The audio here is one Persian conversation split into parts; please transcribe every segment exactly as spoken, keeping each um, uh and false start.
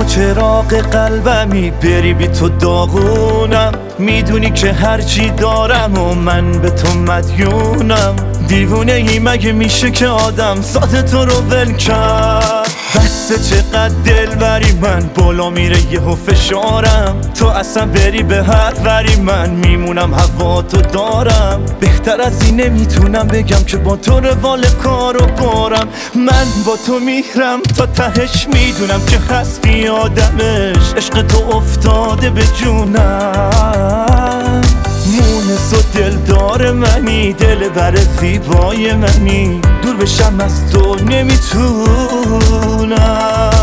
و چراغ قلبمی، بری بی تو داغونم. میدونی که هرچی دارم و من به تو مدیونم. دیوونه ای مگه میشه که آدم ذات تو رو ول کرد؟ بسه چقدر دل بری، من بالا میره یهو فشارم. تو اصلا بری به هر وری، من میمونم هوا تو دارم. بهتر از این نمیتونم بگم که با تو روال کارو بارم. من با تو میرم تا تهش، میدونم که هستی آدمش. عشق تو افتاده به جونم. مونس و دلدار منی، دل بر زیبای منی. دور بشم از تو نمیتونم.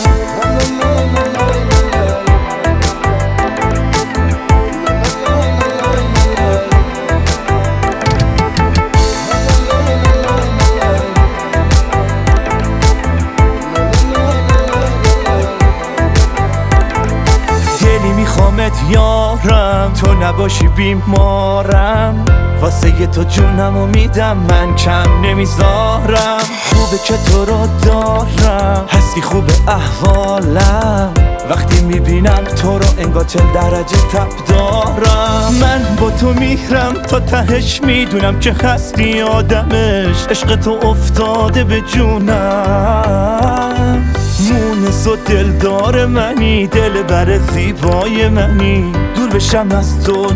میخوامت یارم، تو نباشی بیمارم. واسه تو جونمو میدم، من کم نمیذارم. خوبه که تو رو دارم، هستی خوب احوالم. وقتی میبینم تو رو انگار چل درجه تب دارم. من با تو میرم تا تهش، میدونم که هستی آدمش. عشق تو افتاده به جونم. مونس و دلدار منی، دل بر زیبای منی. دور بشم از تو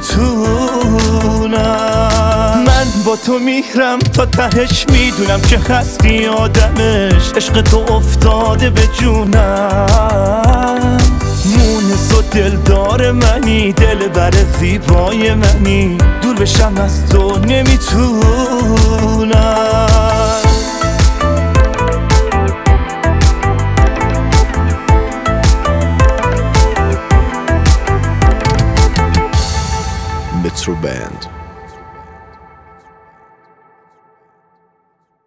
نمیتونم. من با تو میرم تا تهش، میدونم که هستی آدمش. عشق تو افتاده به جونم. مونس و دلدار منی، دل بر زیبای منی. دور بشم از تو نمیتونم. Metro Band.